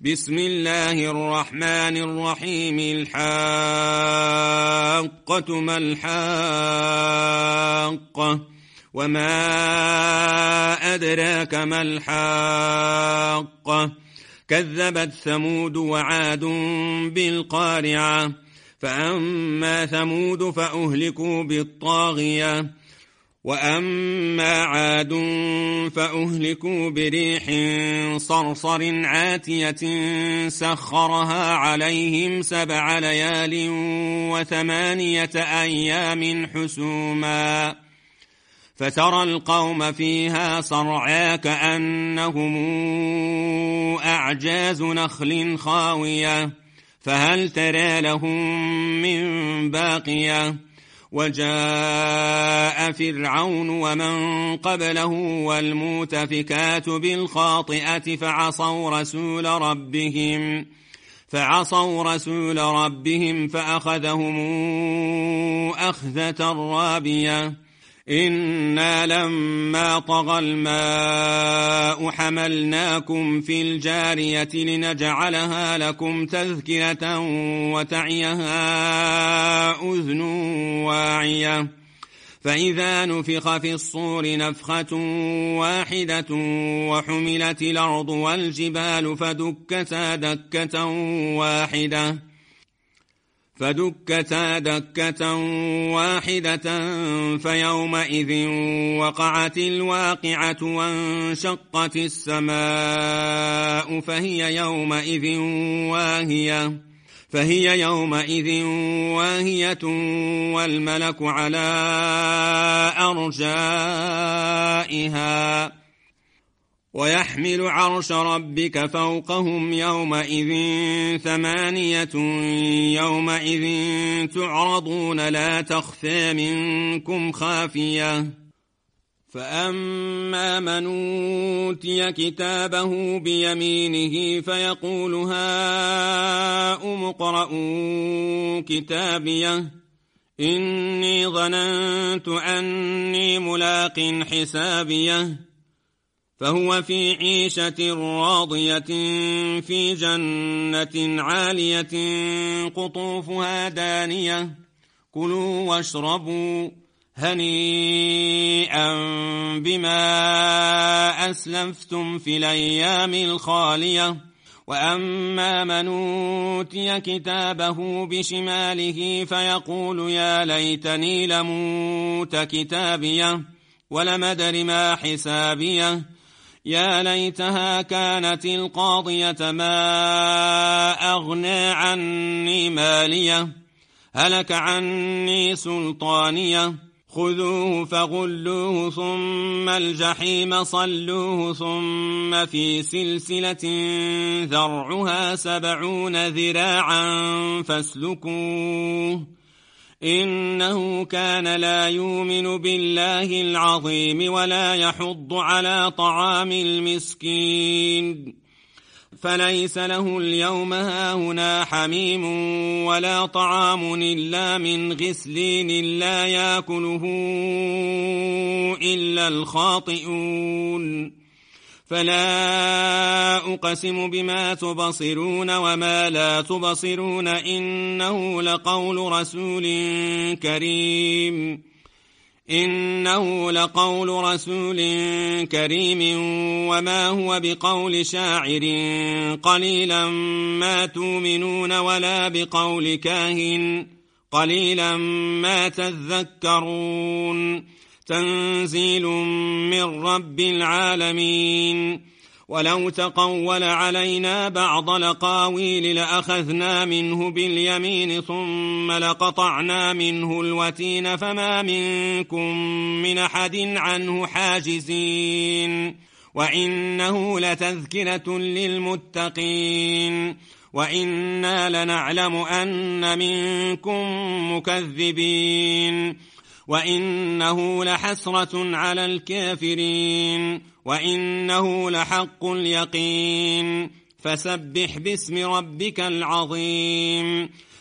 بسم الله الرحمن الرحيم. الحاقة ما الحاقة وما أدراك ما الحاقة كذبت ثمود وعاد بالقارعة فأما ثمود فأهلكوا بالطاغية وأما عاد فأهلكوا بريح صرصر عاتية سخرها عليهم 7 ليال و8 أيام حسوما فترى القوم فيها صرعا كأنهم أعجاز نخل خاوية فهل ترى لهم من باقية وجاء فرعون ومن قبله والمؤتفكات بالخاطئة فعصوا رسول ربهم فأخذهم أخذة رابية إنا لما طغى الماء حملناكم في الجارية لنجعلها لكم تذكرة وتعيها أذن واعية فإذا نفخ في الصور نفخة واحدة وحملت الأرض والجبال فدكتا دكة واحدة فيومئذ وقعت الواقعة وانشقت السماء فهي يومئذ واهية والملك على أرجائها ويحمل عرش ربك فوقهم يومئذ 8 يومئذ تعرضون لا تخفى منكم خافية فأما من أوتي كتابه بيمينه فيقول هاؤم اقرءوا كتابيه إني ظننت أني ملاق حسابيه فهو في عيشة راضية في جنة عالية قطوفها دانية كلوا واشربوا هنيئا بما أسلفتم في الأيام الخالية وأما من أوتي كتابه بشماله فيقول يا ليتني لموت كتابيه ولم أدر ما حسابيه يا ليتها كانت القاضية ما أغنى عني ماليه هلك عني سلطانيه خذوه فغلوه ثم الجحيم صلوه ثم في سلسلة ذرعها 70 ذراعا فاسلكوه إنه كان لا يؤمن بالله العظيم ولا يحض على طعام المسكين فليس له اليوم هاهنا حميم ولا طعام إلا من غسلين لا يأكله إلا الخاطئون فلا أقسم بما تبصرون وما لا تبصرون إنه لقول رسول كريم وما هو بقول شاعر قليلا ما تؤمنون ولا بقول كاهن قليلا ما تذكرون تنزيل من رب العالمين ولو تقول علينا بعض الأقاويل لأخذنا منه باليمين ثم لقطعنا منه الوتين فما منكم من أحد عنه حاجزين وإنه لتذكرة للمتقين وإنا لنعلم أن منكم مكذبين وإنه لحسرة على الكافرين وإنه لحق اليقين فسبح باسم ربك العظيم